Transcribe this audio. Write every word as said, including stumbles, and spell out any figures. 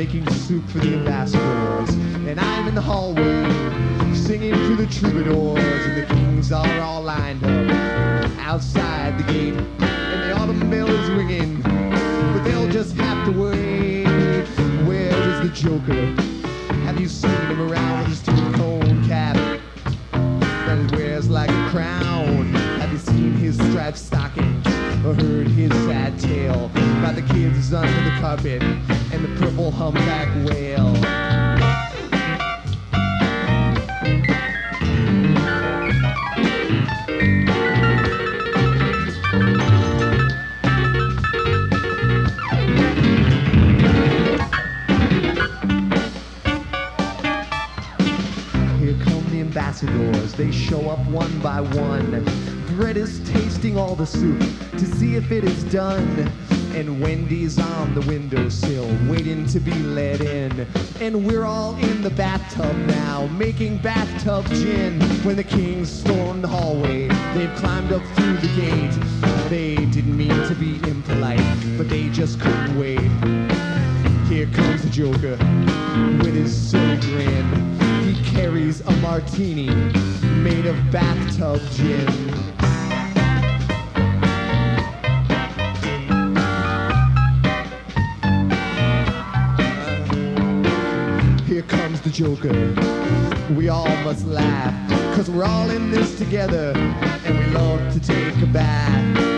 making soup for the ambassadors. And I'm in the hallway, singing to the troubadours. And the kings are all lined up outside the gate. And the autumn bell is ringing, but they'll just have to wait. Where is the Joker? Have you seen him around with his two-cone cap that he wears like a crown? Have you seen his striped stockings or heard his sad tale about the kids under the carpet and the purple humpback whale? Ambassadors, they show up one by one. Brett is tasting all the soup to see if it is done. And Wendy's on the windowsill, waiting to be let in. And we're all in the bathtub now, making bathtub gin. When the kings storm the hallway, they've climbed up through the gate. They didn't mean to be impolite, but they just couldn't wait. Here comes the Joker with his silly grin. He carries a martini made of bathtub gin. Here comes the Joker. We all must laugh, cause we're all in this together, and we love to take a bath.